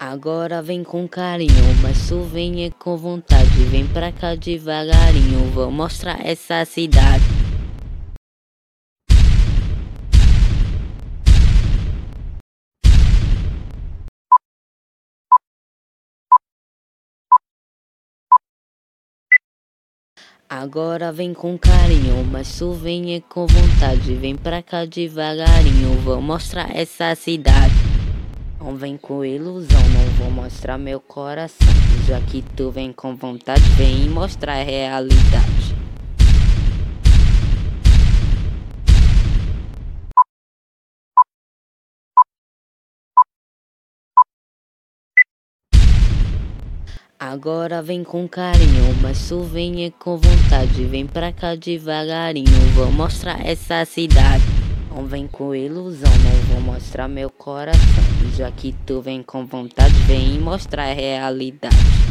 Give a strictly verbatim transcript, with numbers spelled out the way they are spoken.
Agora vem com carinho, mas tu vem é com vontade. Vem pra cá devagarinho, vou mostrar essa cidade. Agora vem com carinho, mas tu vem é com vontade. Vem pra cá devagarinho, vou mostrar essa cidade. Não vem com ilusão, não vou mostrar meu coração. Já que tu vem com vontade, vem mostrar a realidade. Agora vem com carinho, mas tu vem é com vontade. Vem pra cá devagarinho, vou mostrar essa cidade. Não vem com ilusão, não vou mostrar meu coração. Já que tu vem com vontade, vem mostrar a realidade.